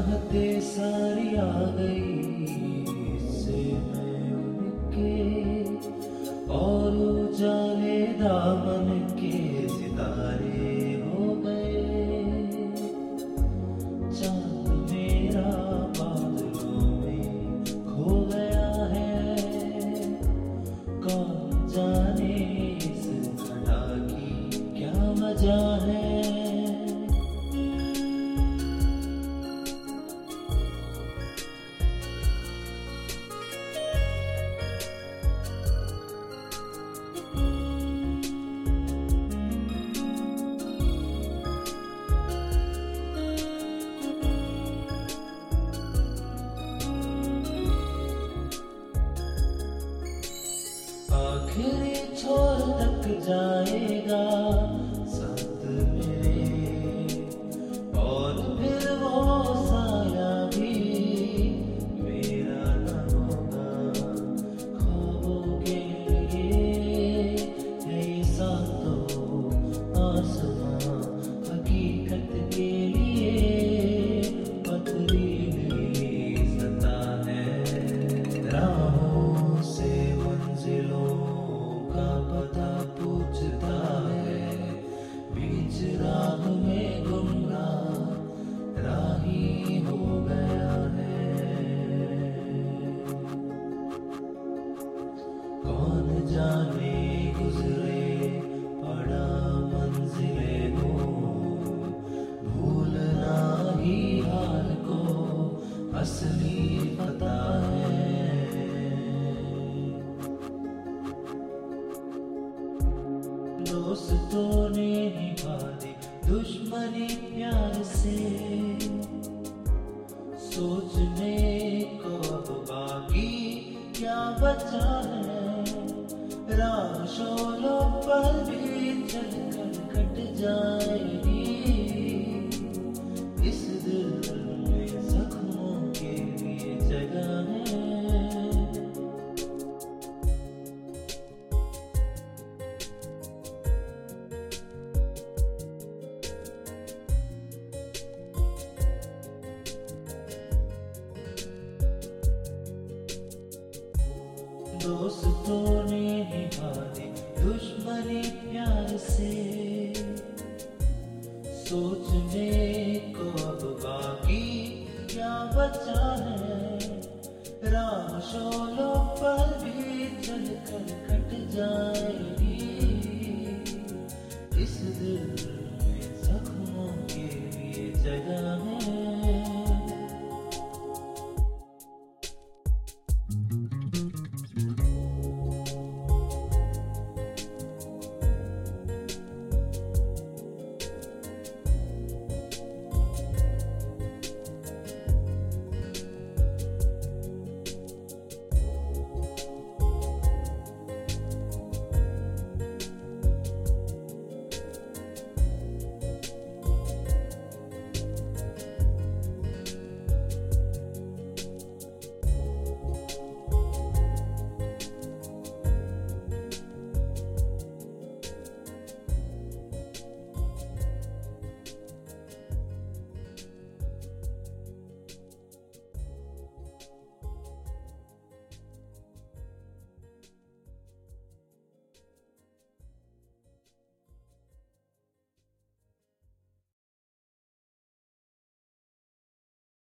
चाहते सारी आ गई इससे मैं उनके, और उजाले दामन के सितारे हो गए। चांद मेरा बादलों में खो गया है, कौन जाने इस घटा की क्या वजह है। आखिरी छोर तक जाएगा साथ मेरे, और फिर वो साया भी मेरा न होगा। ख्वाबों के लिए है ये सातों आसमां, हकीकत के लिए पथरीली सतह है। राहों से मंजिलों का पता पूछता है, बीच राह में गुमराह राही हो गया है। कौन जाने गुजरे पड़ा मंजिले को, भूलना ही हाल को असली पता है। दोस्तों ने निभा दी दुश्मनी प्यार से, सोचने को अब बाकी क्या बचा है। राह शोलों पर भी चलकर कट जाएगी, इस दिल में जख्मों के लिए जगह है। दोस्तों ने निभा दी दुश्मनी प्यार से, सोचने को अब बाकी क्या बचा है। राह शोलों पर भी चलकर कट जाएगी, इस दिल में जख्मों के लिए जगह है।